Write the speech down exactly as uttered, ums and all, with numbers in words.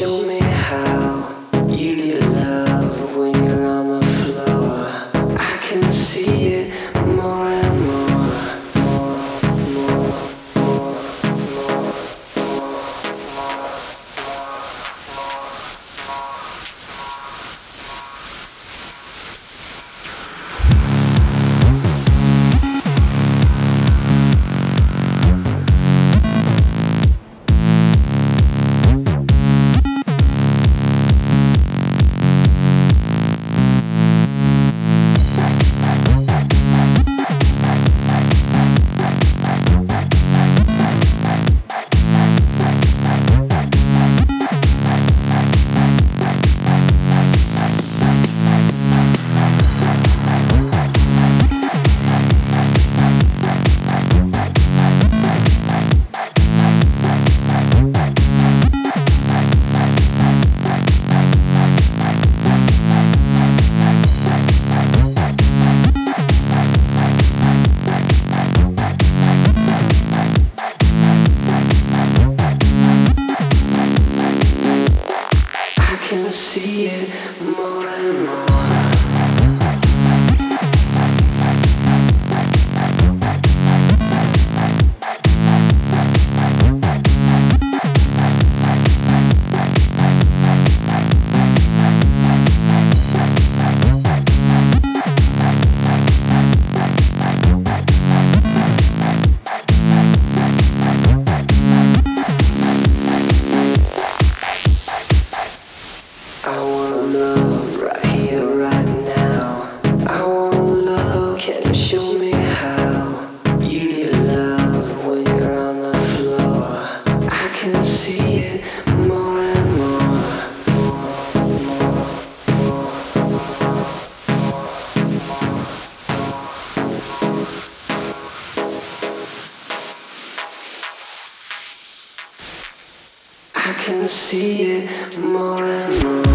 show me how you get love when you're on the floor. I can see it more and more, more, more, more, more, I can see it more and more. I want love right here, right now. I want love, can you show me how you get love when you're on the floor? I can see it more and more, more, more, more, more. I can see it more and more.